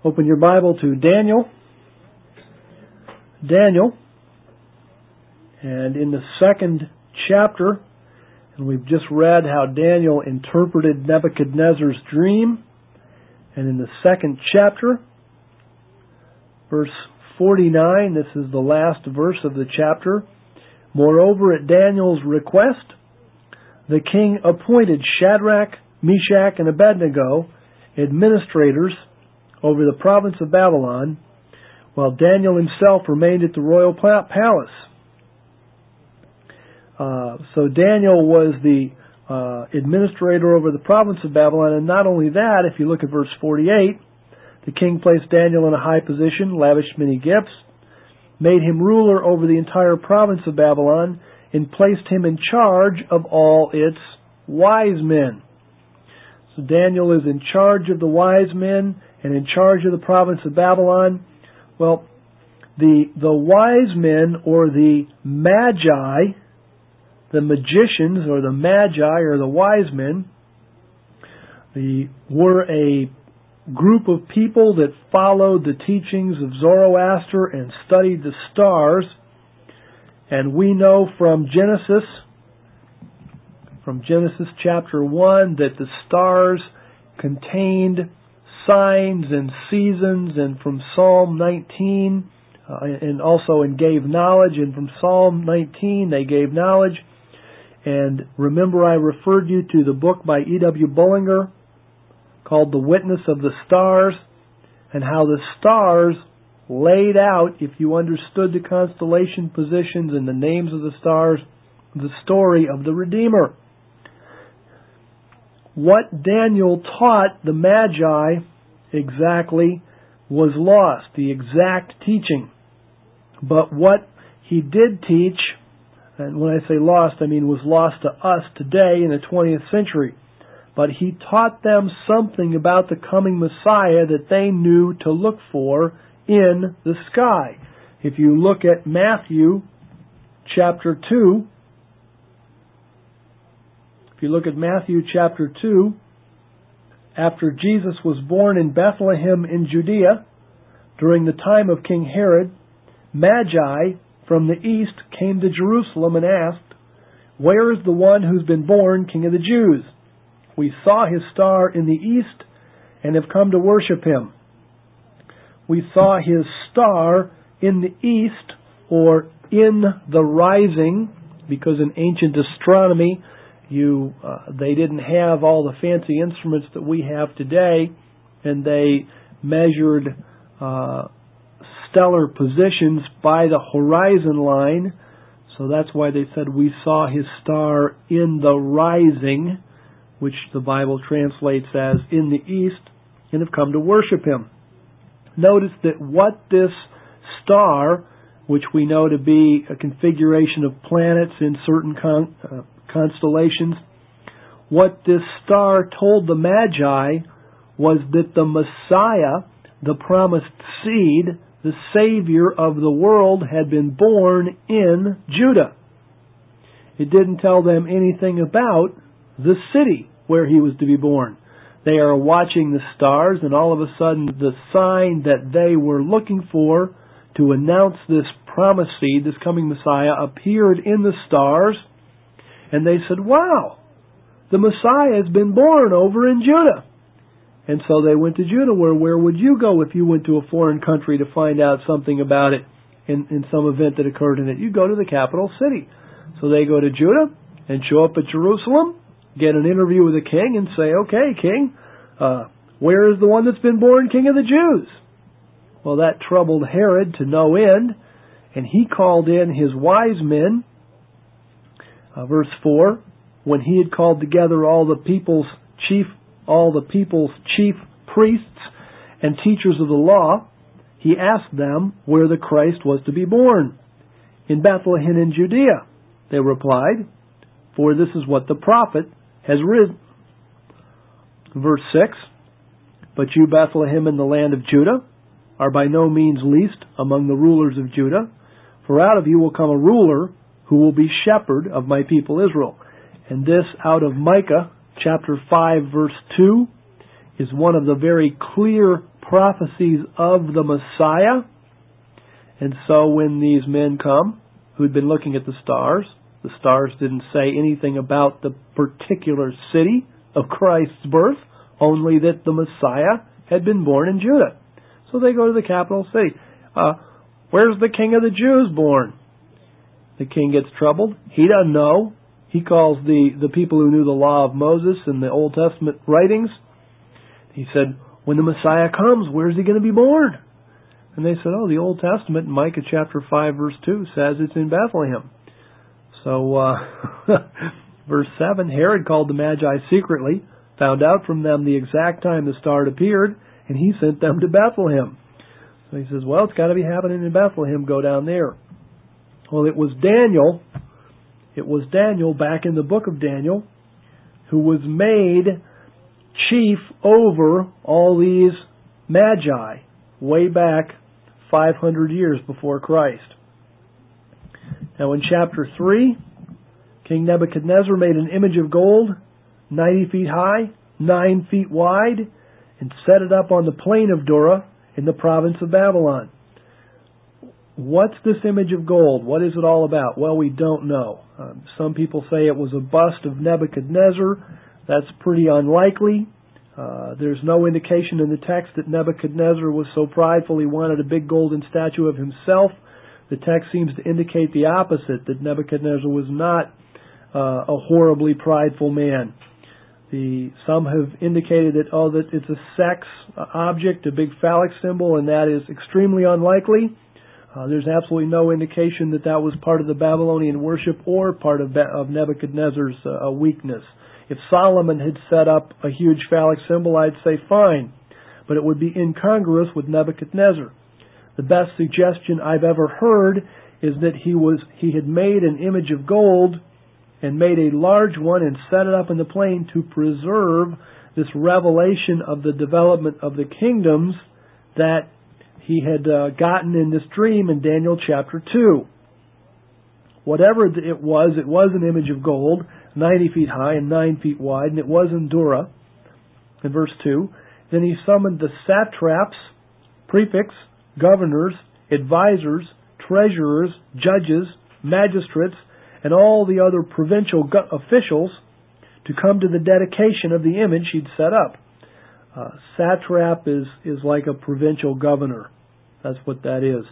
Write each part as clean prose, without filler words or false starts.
Open your Bible to Daniel. And in the second chapter, and we've just read how Daniel interpreted Nebuchadnezzar's dream. And in the second chapter, verse 49, this is the last verse of the chapter. Moreover, at Daniel's request, the king appointed Shadrach, Meshach, and Abednego administrators over the province of Babylon, while Daniel himself remained at the royal palace. So Daniel was the administrator over the province of Babylon, and not only that, if you look at verse 48, the king placed Daniel in a high position, lavished many gifts, made him ruler over the entire province of Babylon, and placed him in charge of all its wise men. So Daniel is in charge of the wise men and in charge of the province of Babylon. Well, the wise men, or the magi, the magicians, or the magi, or the wise men, were a group of people that followed the teachings of Zoroaster and studied the stars. And we know from Genesis chapter 1, that the stars contained signs and seasons, and from Psalm 19, and also gave knowledge, and from Psalm 19 they gave knowledge. And remember, I referred you to the book by E.W. Bullinger called The Witness of the Stars, and how the stars laid out, if you understood the constellation positions and the names of the stars, the story of the Redeemer. What Daniel taught the Magi exactly was lost, the exact teaching. But what he did teach, and when I say lost, I mean was lost to us today in the 20th century. But he taught them something about the coming Messiah that they knew to look for in the sky. If you look at Matthew chapter 2, after Jesus was born in Bethlehem in Judea, during the time of King Herod, Magi from the east came to Jerusalem and asked, "Where is the one who's been born King of the Jews? We saw his star in the east and have come to worship him." We saw his star in the east, or in the rising, because in ancient astronomy, they didn't have all the fancy instruments that we have today, and they measured stellar positions by the horizon line. So that's why they said we saw his star in the rising, which the Bible translates as in the east, and have come to worship him. Notice that what this star, which we know to be a configuration of planets in certain constellations, what this star told the Magi was that the Messiah, the promised seed, the Savior of the world, had been born in Judah. It didn't tell them anything about the city where he was to be born. They are watching the stars, and all of a sudden the sign that they were looking for to announce this promised seed, this coming Messiah, appeared in the stars, and they said, "Wow, the Messiah has been born over in Judah." And so they went to Judah. Where would you go if you went to a foreign country to find out something about it in some event that occurred in it? You go to the capital city. So they go to Judah and show up at Jerusalem, get an interview with the king, and say, "Okay, king, where is the one that's been born King of the Jews?" Well, that troubled Herod to no end, and he called in his wise men. Verse 4, when he had called together all the people's chief priests and teachers of the law, he asked them where the Christ was to be born. "In Bethlehem in Judea," they replied, "for this is what the prophet has written." Verse 6, "But you, Bethlehem, in the land of Judah, are by no means least among the rulers of Judah, for out of you will come a ruler who will be shepherd of my people Israel." And this out of Micah chapter 5 verse 2 is one of the very clear prophecies of the Messiah. And so when these men come, who'd been looking at the stars didn't say anything about the particular city of Christ's birth, only that the Messiah had been born in Judah. So they go to the capital city. Where's the King of the Jews born? The king gets troubled. He doesn't know. He calls the people who knew the law of Moses and the Old Testament writings. He said, when the Messiah comes, where's he going to be born? And they said, the Old Testament, Micah chapter 5, verse 2, says it's in Bethlehem. So, verse 7, Herod called the Magi secretly, found out from them the exact time the star appeared, and he sent them to Bethlehem. So he says, it's got to be happening in Bethlehem, go down there. Well, it was Daniel back in the book of Daniel, who was made chief over all these Magi way back 500 years before Christ. Now in chapter 3, King Nebuchadnezzar made an image of gold, 90 feet high, 9 feet wide, and set it up on the plain of Dura in the province of Babylon. What's this image of gold? What is it all about? Well, we don't know. Some people say it was a bust of Nebuchadnezzar. That's pretty unlikely. There's no indication in the text that Nebuchadnezzar was so prideful he wanted a big golden statue of himself. The text seems to indicate the opposite, that Nebuchadnezzar was not a horribly prideful man. Some have indicated that it's a sex object, a big phallic symbol, and that is extremely unlikely. There's absolutely no indication that was part of the Babylonian worship or part of Nebuchadnezzar's weakness. If Solomon had set up a huge phallic symbol, I'd say fine, but it would be incongruous with Nebuchadnezzar. The best suggestion I've ever heard is that he had made an image of gold and made a large one and set it up in the plain to preserve this revelation of the development of the kingdoms that he had gotten in this dream in Daniel chapter 2. Whatever it was an image of gold, 90 feet high and 9 feet wide, and it was in Dura, in verse 2. Then he summoned the satraps, prefects, governors, advisors, treasurers, judges, magistrates, and all the other provincial officials to come to the dedication of the image he'd set up. Satrap is like a provincial governor. That's what that is.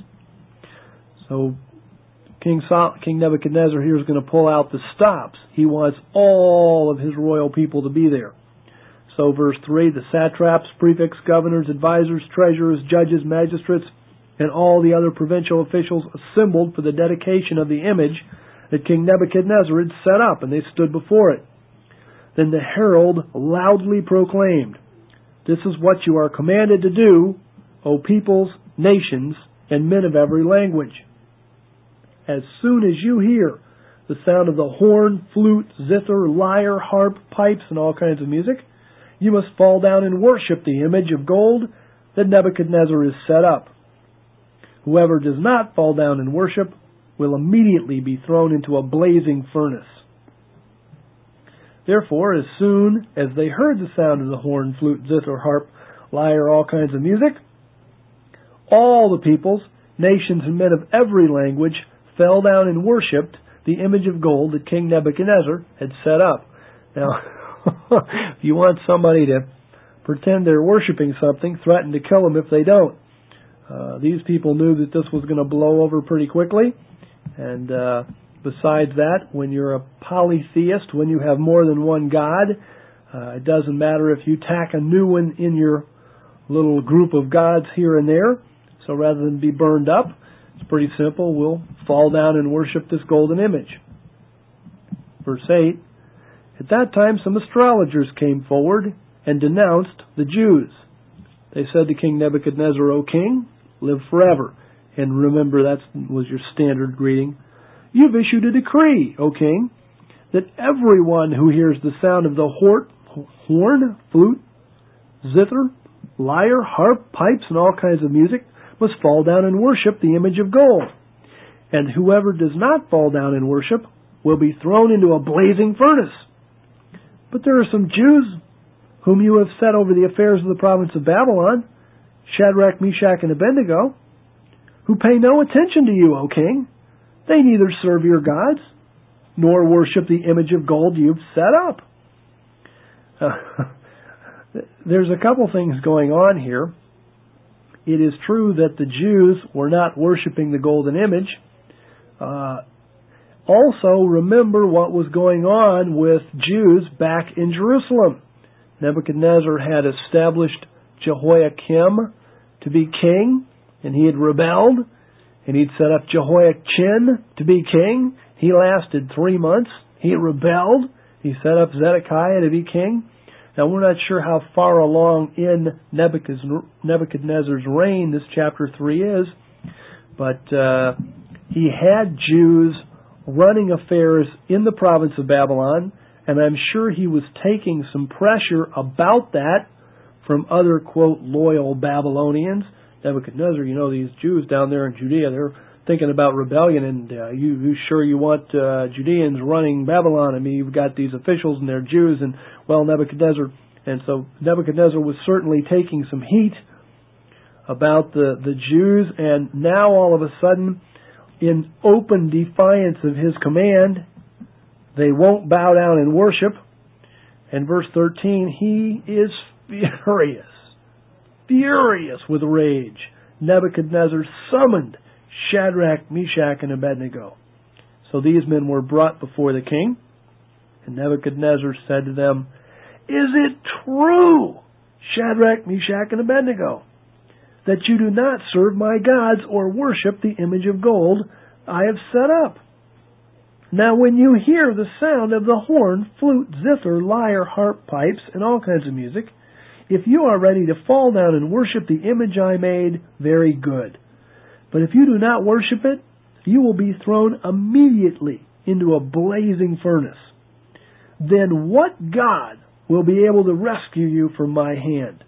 So King Nebuchadnezzar here is going to pull out the stops. He wants all of his royal people to be there. So verse 3, the satraps, prefects, governors, advisors, treasurers, judges, magistrates, and all the other provincial officials assembled for the dedication of the image that King Nebuchadnezzar had set up, and they stood before it. Then the herald loudly proclaimed, "This is what you are commanded to do, O peoples, nations, and men of every language. As soon as you hear the sound of the horn, flute, zither, lyre, harp, pipes, and all kinds of music, you must fall down and worship the image of gold that Nebuchadnezzar has set up. Whoever does not fall down and worship will immediately be thrown into a blazing furnace." Therefore, as soon as they heard the sound of the horn, flute, zither, harp, lyre, all kinds of music, all the peoples, nations, and men of every language fell down and worshipped the image of gold that King Nebuchadnezzar had set up. Now, if you want somebody to pretend they're worshiping something, threaten to kill them if they don't. These people knew that this was going to blow over pretty quickly. And besides that, when you're a polytheist, when you have more than one God, it doesn't matter if you tack a new one in your little group of gods here and there. So rather than be burned up, it's pretty simple. We'll fall down and worship this golden image. Verse 8, at that time some astrologers came forward and denounced the Jews. They said to King Nebuchadnezzar, "O king, live forever." And remember, that was your standard greeting. "You've issued a decree, O king, that everyone who hears the sound of the horn, flute, zither, lyre, harp, pipes, and all kinds of music must fall down and worship the image of gold. And whoever does not fall down and worship will be thrown into a blazing furnace. But there are some Jews whom you have set over the affairs of the province of Babylon, Shadrach, Meshach, and Abednego, who pay no attention to you, O king. They neither serve your gods, nor worship the image of gold you've set up. There's a couple things going on here. It is true that the Jews were not worshiping the golden image. Also, remember what was going on with Jews back in Jerusalem. Nebuchadnezzar had established Jehoiakim to be king, and he had rebelled, and he'd set up Jehoiachin to be king. He lasted 3 months. He rebelled. He set up Zedekiah to be king. Now, we're not sure how far along in Nebuchadnezzar's reign this chapter 3 is, but he had Jews running affairs in the province of Babylon, and I'm sure he was taking some pressure about that from other, quote, loyal Babylonians. Nebuchadnezzar, these Jews down there in Judea, they're thinking about rebellion, and you sure you want Judeans running Babylon? I mean, you've got these officials and they're Jews, and Nebuchadnezzar. And so Nebuchadnezzar was certainly taking some heat about the Jews, and now all of a sudden, in open defiance of his command, they won't bow down and worship. And verse 13, he is furious with rage. Nebuchadnezzar summoned Shadrach, Meshach, and Abednego. So these men were brought before the king, and Nebuchadnezzar said to them, "Is it true, Shadrach, Meshach, and Abednego, that you do not serve my gods or worship the image of gold I have set up? Now when you hear the sound of the horn, flute, zither, lyre, harp, pipes, and all kinds of music, if you are ready to fall down and worship the image I made, very good. But if you do not worship it, you will be thrown immediately into a blazing furnace. Then what God will be able to rescue you from my hand?"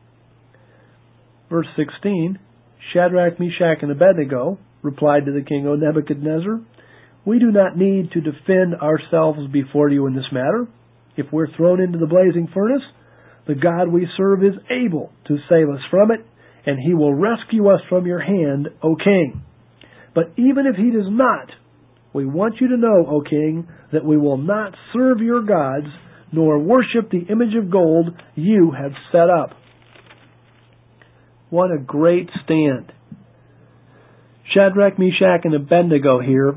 Verse 16, Shadrach, Meshach, and Abednego replied to the king, "O Nebuchadnezzar, we do not need to defend ourselves before you in this matter. If we're thrown into the blazing furnace, the God we serve is able to save us from it, and he will rescue us from your hand, O king. But even if he does not, we want you to know, O king, that we will not serve your gods, nor worship the image of gold you have set up." What a great stand. Shadrach, Meshach, and Abednego here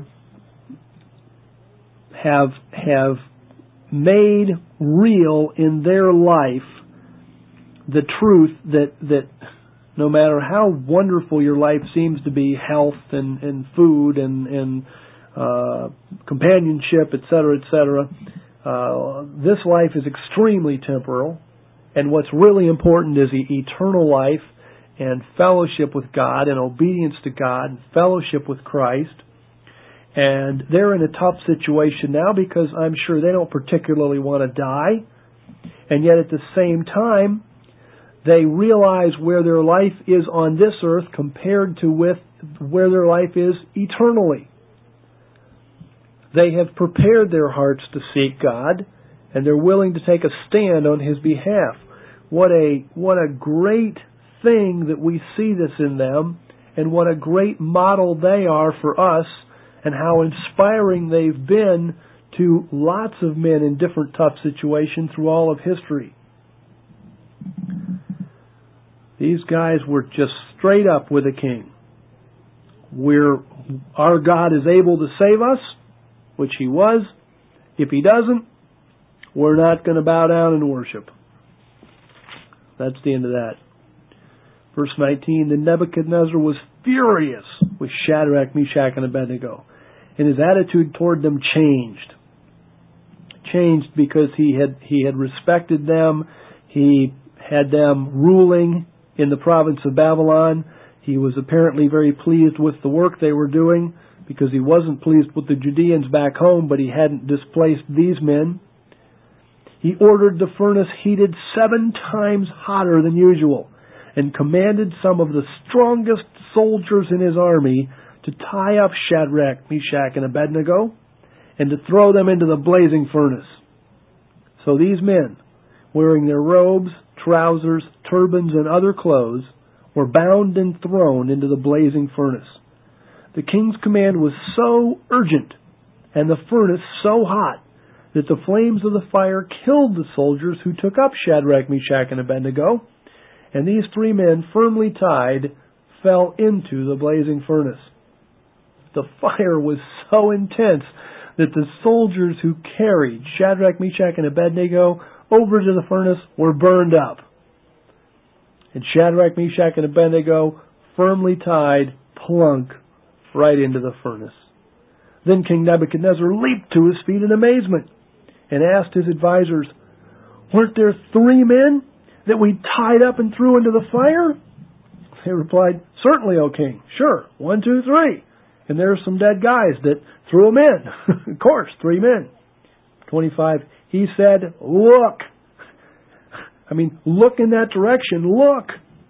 have made real in their life the truth that no matter how wonderful your life seems to be, health and food and companionship, etc., this life is extremely temporal, and what's really important is the eternal life and fellowship with God and obedience to God and fellowship with Christ. And they're in a tough situation now because I'm sure they don't particularly want to die. And yet at the same time, they realize where their life is on this earth compared to with where their life is eternally. They have prepared their hearts to seek God, and they're willing to take a stand on His behalf. What a great thing that we see this in them, and what a great model they are for us, and how inspiring they've been to lots of men in different tough situations through all of history. These guys were just straight up with the king. Our God is able to save us, which He was. If He doesn't, we're not going to bow down and worship. That's the end of that. Verse 19, then Nebuchadnezzar was furious with Shadrach, Meshach, and Abednego, and his attitude toward them changed. Changed because he had respected them. He had them ruling in the province of Babylon. He was apparently very pleased with the work they were doing, because he wasn't pleased with the Judeans back home, but he hadn't displaced these men. He ordered the furnace heated 7 times hotter than usual, and commanded some of the strongest soldiers in his army to tie up Shadrach, Meshach, and Abednego, and to throw them into the blazing furnace. So these men, wearing their robes, trousers, turbans, and other clothes, were bound and thrown into the blazing furnace. The king's command was so urgent and the furnace so hot that the flames of the fire killed the soldiers who took up Shadrach, Meshach, and Abednego, and these 3 men, firmly tied, fell into the blazing furnace. The fire was so intense that the soldiers who carried Shadrach, Meshach, and Abednego over to the furnace were burned up. And Shadrach, Meshach, and Abednego, firmly tied, plunk right into the furnace. Then King Nebuchadnezzar leaped to his feet in amazement and asked his advisors, "Weren't there 3 men that we tied up and threw into the fire?" They replied, "Certainly, O king. Sure. 1, 2, 3. And there are some dead guys that threw them in." Of course, 3 men. 25. He said, "Look." Look in that direction. Look.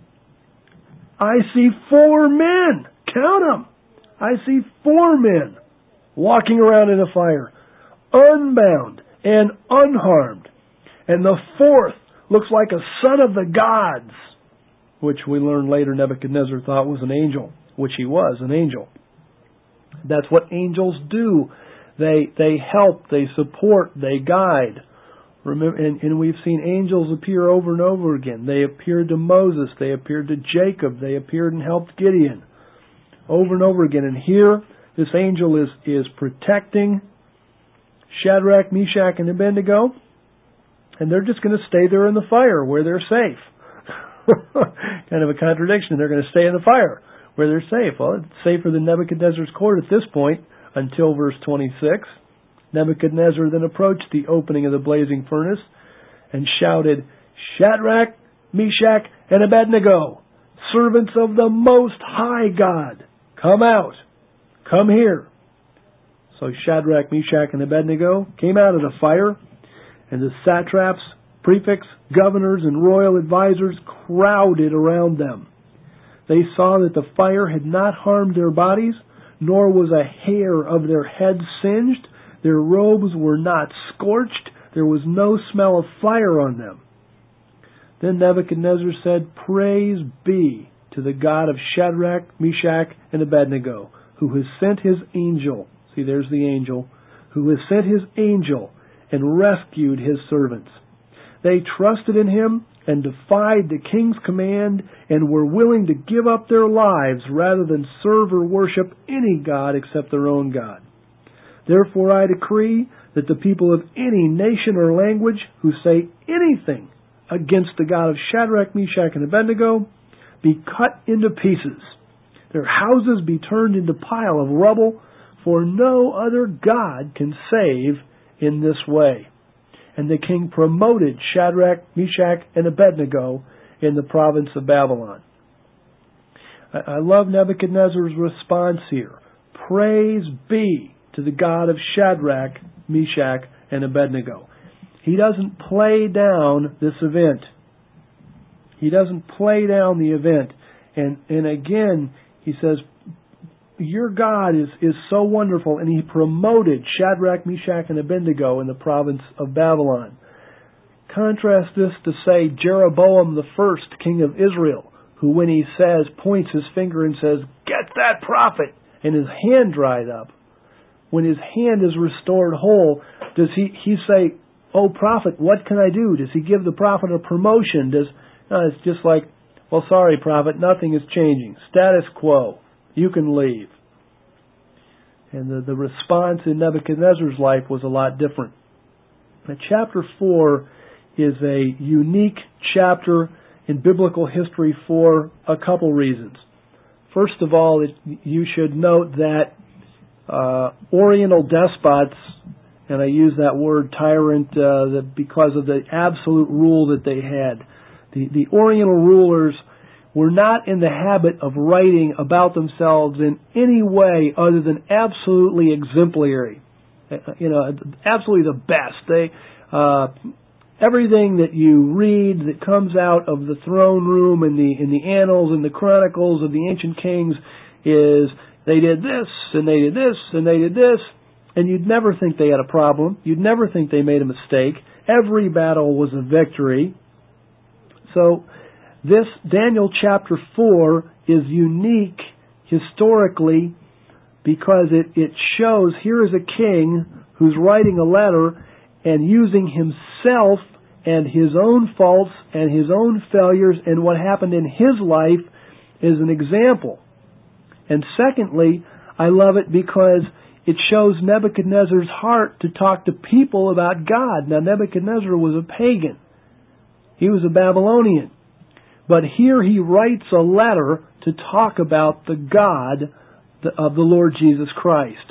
I see 4 men. Count them. I see 4 men walking around in the fire, unbound and unharmed. And the 4th looks like a son of the gods, which we learn later Nebuchadnezzar thought was an angel, which he was, an angel. That's what angels do. They help, they support, they guide. Remember, and we've seen angels appear over and over again. They appeared to Moses, they appeared to Jacob, they appeared and helped Gideon over and over again. And here, this angel is protecting Shadrach, Meshach, and Abednego, and they're just going to stay there in the fire where they're safe. Kind of a contradiction. They're going to stay in the fire where they're safe. Well, it's safer than Nebuchadnezzar's court at this point, until verse 26. Nebuchadnezzar then approached the opening of the blazing furnace and shouted, "Shadrach, Meshach, and Abednego, servants of the Most High God, come out, come here." So Shadrach, Meshach, and Abednego came out of the fire, and the satraps, prefects, governors, and royal advisors crowded around them. They saw that the fire had not harmed their bodies, nor was a hair of their heads singed. Their robes were not scorched. There was no smell of fire on them. Then Nebuchadnezzar said, "Praise be to the God of Shadrach, Meshach, and Abednego, who has sent his angel." See, there's the angel. "Who has sent his angel and rescued his servants. They trusted in him and defied the king's command and were willing to give up their lives rather than serve or worship any god except their own God. Therefore I decree that the people of any nation or language who say anything against the God of Shadrach, Meshach, and Abednego be cut into pieces, their houses be turned into pile of rubble, for no other God can save in this way." And the king promoted Shadrach, Meshach, and Abednego in the province of Babylon. I love Nebuchadnezzar's response here. Praise be to the God of Shadrach, Meshach, and Abednego. He doesn't play down this event. He doesn't play down the event. And again, he says, your God is so wonderful, and he promoted Shadrach, Meshach, and Abednego in the province of Babylon. Contrast this to, say, Jeroboam the first, king of Israel, who when he says, points his finger and says, "Get that prophet," and his hand dried up. When his hand is restored whole, does he say, "Oh, prophet, what can I do?" Does he give the prophet a promotion? No, it's just like, "Well, sorry, prophet, nothing is changing. Status quo. You can leave." And the response in Nebuchadnezzar's life was a lot different. Now, chapter 4 is a unique chapter in biblical history for a couple reasons. First of all, you should note that Oriental despots, and I use that word tyrant because of the absolute rule that they had. The Oriental rulers were not in the habit of writing about themselves in any way other than absolutely exemplary. Absolutely the best. They everything that you read that comes out of the throne room in the annals and the chronicles of the ancient kings is they did this and they did this and they did this, and you'd never think they had a problem. You'd never think they made a mistake. Every battle was a victory. So This Daniel chapter 4 is unique historically because it shows here is a king who's writing a letter and using himself and his own faults and his own failures and what happened in his life as an example. And secondly, I love it because it shows Nebuchadnezzar's heart to talk to people about God. Now, Nebuchadnezzar was a pagan. He was a Babylonian. But here he writes a letter to talk about the God of the Lord Jesus Christ.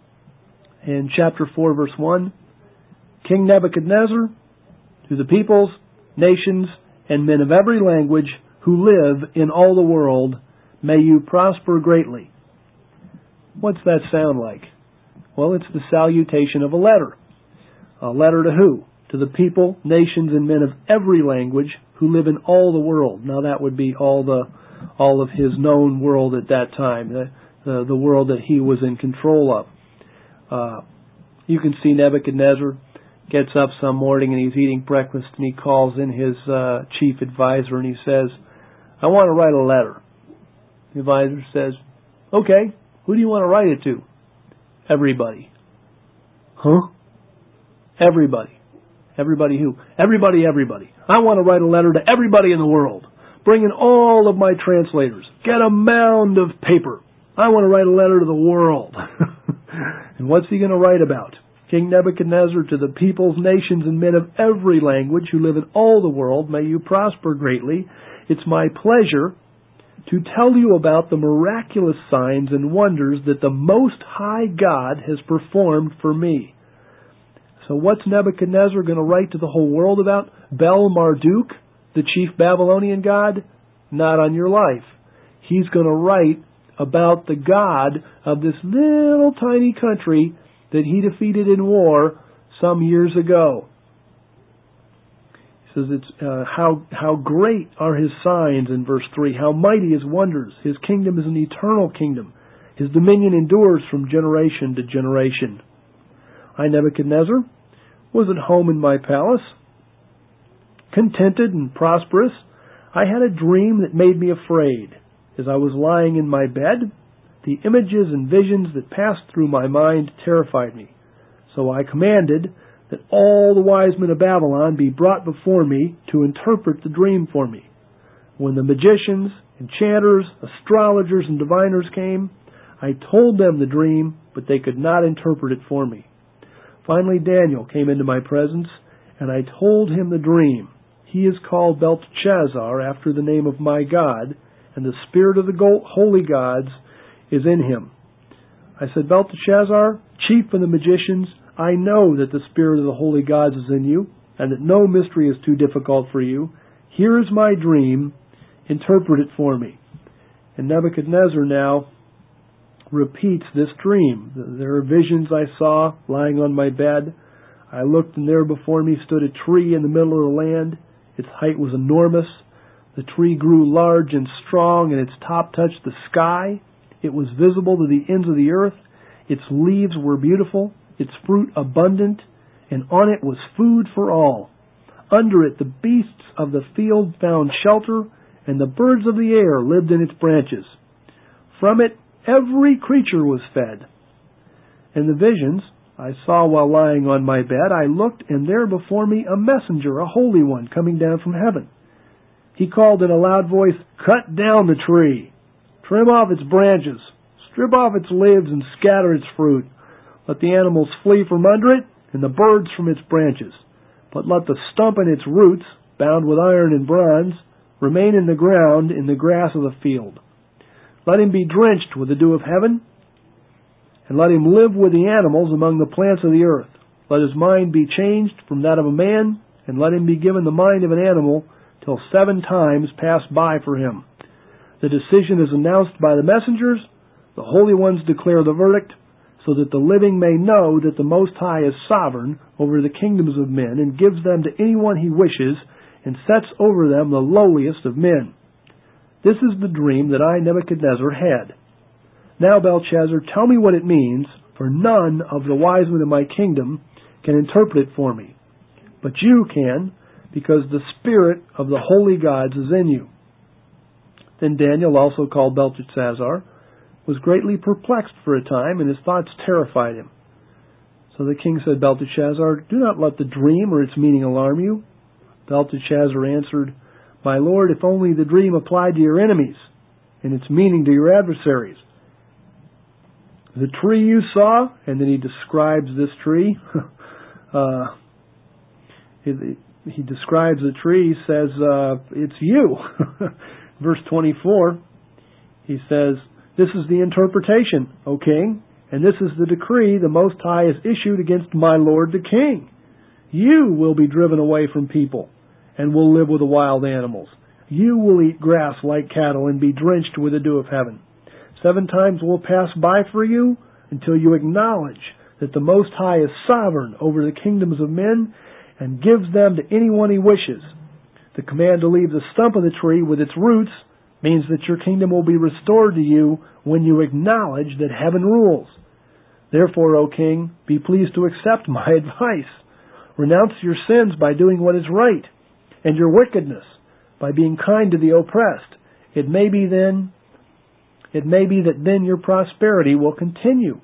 In chapter 4, verse 1, King Nebuchadnezzar, to the peoples, nations, and men of every language who live in all the world, may you prosper greatly. What's that sound like? Well, it's the salutation of a letter. A letter to who? To the people, nations, and men of every language who live in all the world. Now that would be all of his known world at that time, the world that he was in control of. You can see Nebuchadnezzar gets up some morning and he's eating breakfast and he calls in his chief advisor and he says, I want to write a letter. The advisor says, okay, who do you want to write it to? Everybody. Huh? Everybody. Everybody who? Everybody. I want to write a letter to everybody in the world. Bring in all of my translators. Get a mound of paper. I want to write a letter to the world. And what's he going to write about? King Nebuchadnezzar, to the peoples, nations, and men of every language who live in all the world, may you prosper greatly. It's my pleasure to tell you about the miraculous signs and wonders that the Most High God has performed for me. So what's Nebuchadnezzar going to write to the whole world about? Bel-Marduk, the chief Babylonian god? Not on your life. He's going to write about the God of this little tiny country that he defeated in war some years ago. He says it's how great are his signs in verse 3, how mighty his wonders. His kingdom is an eternal kingdom. His dominion endures from generation to generation. I, Nebuchadnezzar, was at home in my palace, contented and prosperous. I had a dream that made me afraid. As I was lying in my bed, the images and visions that passed through my mind terrified me. So I commanded that all the wise men of Babylon be brought before me to interpret the dream for me. When the magicians, enchanters, astrologers, and diviners came, I told them the dream, but they could not interpret it for me. Finally, Daniel came into my presence, and I told him the dream. He is called Belteshazzar, after the name of my God, and the spirit of the holy gods is in him. I said, Belteshazzar, chief of the magicians, I know that the spirit of the holy gods is in you, and that no mystery is too difficult for you. Here is my dream. Interpret it for me. And Nebuchadnezzar now repeats this dream. There are visions I saw lying on my bed. I looked, and there before me stood a tree in the middle of the land. Its height was enormous. The tree grew large and strong, and its top touched the sky. It was visible to the ends of the earth. Its leaves were beautiful, its fruit abundant, and on it was food for all. Under it the beasts of the field found shelter, and the birds of the air lived in its branches. From it every creature was fed. In the visions I saw while lying on my bed, I looked, and there before me a messenger, a holy one, coming down from heaven. He called in a loud voice, Cut down the tree, trim off its branches, strip off its leaves, and scatter its fruit. Let the animals flee from under it, and the birds from its branches. But let the stump and its roots, bound with iron and bronze, remain in the ground in the grass of the field. Let him be drenched with the dew of heaven, and let him live with the animals among the plants of the earth. Let his mind be changed from that of a man, and let him be given the mind of an animal, till 7 times pass by for him. The decision is announced by the messengers. The holy ones declare the verdict, so that the living may know that the Most High is sovereign over the kingdoms of men, and gives them to anyone he wishes, and sets over them the lowliest of men. This is the dream that I, Nebuchadnezzar, had. Now, Belshazzar, tell me what it means, for none of the wise men of my kingdom can interpret it for me. But you can, because the spirit of the holy gods is in you. Then Daniel, also called Belteshazzar, was greatly perplexed for a time, and his thoughts terrified him. So the king said, Belteshazzar, do not let the dream or its meaning alarm you. Belteshazzar answered, My lord, if only the dream applied to your enemies, and its meaning to your adversaries. The tree you saw, and then he describes this tree. He describes the tree. He says, it's you. Verse 24, he says, This is the interpretation, O king, and this is the decree the Most High has issued against my lord the king. You will be driven away from people, and will live with the wild animals. You will eat grass like cattle, and be drenched with the dew of heaven. 7 times will pass by for you, until you acknowledge that the Most High is sovereign over the kingdoms of men, and gives them to anyone he wishes. The command to leave the stump of the tree with its roots means that your kingdom will be restored to you when you acknowledge that heaven rules. Therefore, O king, be pleased to accept my advice. Renounce your sins by doing what is right, and your wickedness by being kind to the oppressed. It may be that then your prosperity will continue.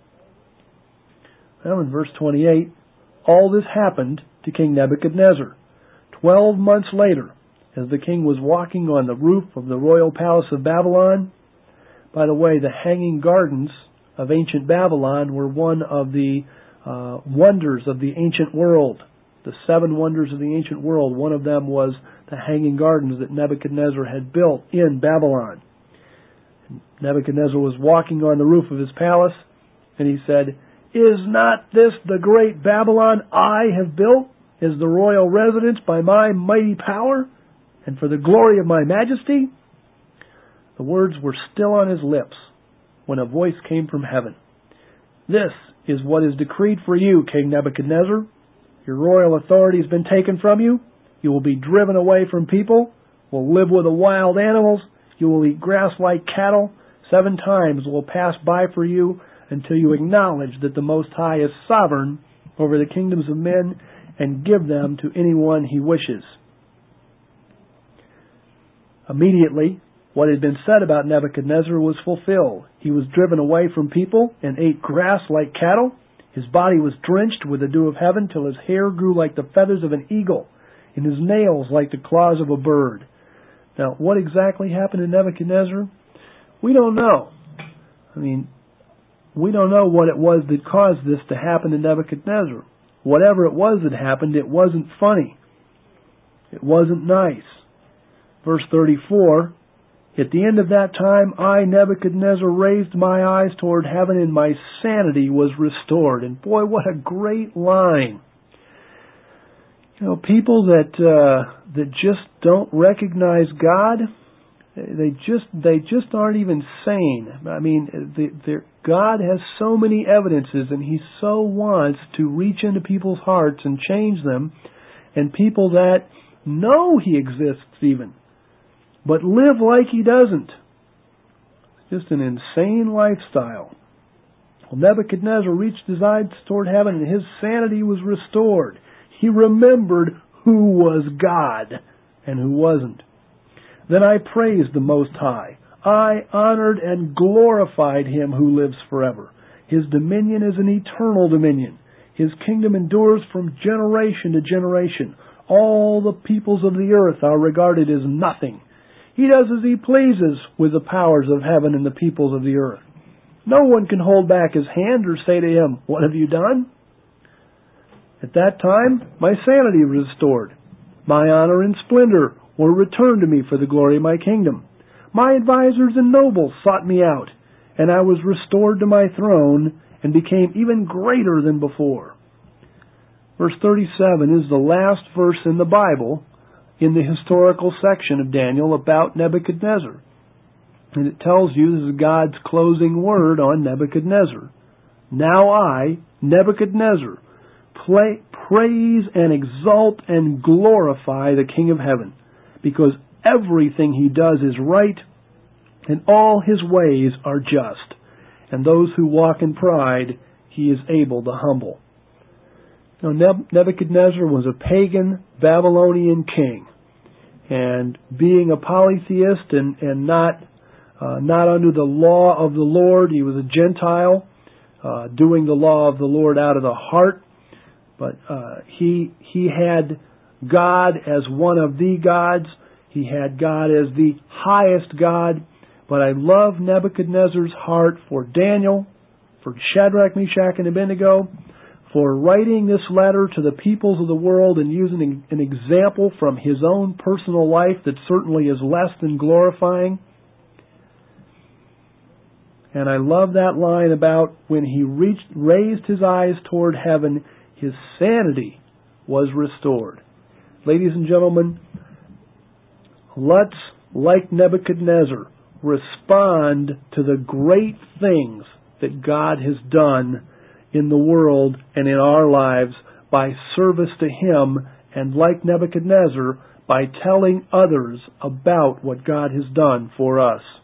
Well, in verse 28, all this happened to King Nebuchadnezzar. 12 months later, as the king was walking on the roof of the royal palace of Babylon. By the way, the Hanging Gardens of ancient Babylon were one of the wonders of the ancient world. The 7 wonders of the ancient world. One of them was the Hanging Gardens that Nebuchadnezzar had built in Babylon. Nebuchadnezzar was walking on the roof of his palace, and he said, Is not this the great Babylon I have built as the royal residence by my mighty power and for the glory of my majesty? The words were still on his lips when a voice came from heaven. This is what is decreed for you, King Nebuchadnezzar. Your royal authority has been taken from you. You will be driven away from people, will live with the wild animals. You will eat grass like cattle. 7 times will pass by for you until you acknowledge that the Most High is sovereign over the kingdoms of men and give them to anyone he wishes. Immediately, what had been said about Nebuchadnezzar was fulfilled. He was driven away from people and ate grass like cattle. His body was drenched with the dew of heaven till his hair grew like the feathers of an eagle and his nails like the claws of a bird. Now, what exactly happened to Nebuchadnezzar? We don't know. We don't know what it was that caused this to happen to Nebuchadnezzar. Whatever it was that happened, it wasn't funny. It wasn't nice. Verse 34, At the end of that time, I, Nebuchadnezzar, raised my eyes toward heaven, and my sanity was restored. And boy, what a great line. You know, people that just don't recognize God, they just aren't even sane. I mean, God has so many evidences, and He so wants to reach into people's hearts and change them, and people that know He exists even, but live like He doesn't. It's just an insane lifestyle. Well, Nebuchadnezzar reached his eyes toward heaven, and his sanity was restored. He remembered who was God and who wasn't. Then I praised the Most High. I honored and glorified Him who lives forever. His dominion is an eternal dominion. His kingdom endures from generation to generation. All the peoples of the earth are regarded as nothing. He does as He pleases with the powers of heaven and the peoples of the earth. No one can hold back His hand or say to Him, What have you done? At that time, my sanity was restored. My honor and splendor were returned to me for the glory of my kingdom. My advisors and nobles sought me out, and I was restored to my throne and became even greater than before. Verse 37 is the last verse in the Bible in the historical section of Daniel about Nebuchadnezzar. And it tells you this is God's closing word on Nebuchadnezzar. Now I, Nebuchadnezzar, praise and exalt and glorify the King of heaven, because everything He does is right, and all His ways are just, and those who walk in pride He is able to humble. Now, Nebuchadnezzar was a pagan Babylonian king, and being a polytheist and not under the law of the Lord. He was a Gentile, doing the law of the Lord out of the heart. But he had God as one of the gods. He had God as the highest God. But I love Nebuchadnezzar's heart for Daniel, for Shadrach, Meshach, and Abednego, for writing this letter to the peoples of the world and using an example from his own personal life that certainly is less than glorifying. And I love that line about when he raised his eyes toward heaven, his sanity was restored. Ladies and gentlemen, let's, like Nebuchadnezzar, respond to the great things that God has done in the world and in our lives by service to Him, and like Nebuchadnezzar, by telling others about what God has done for us.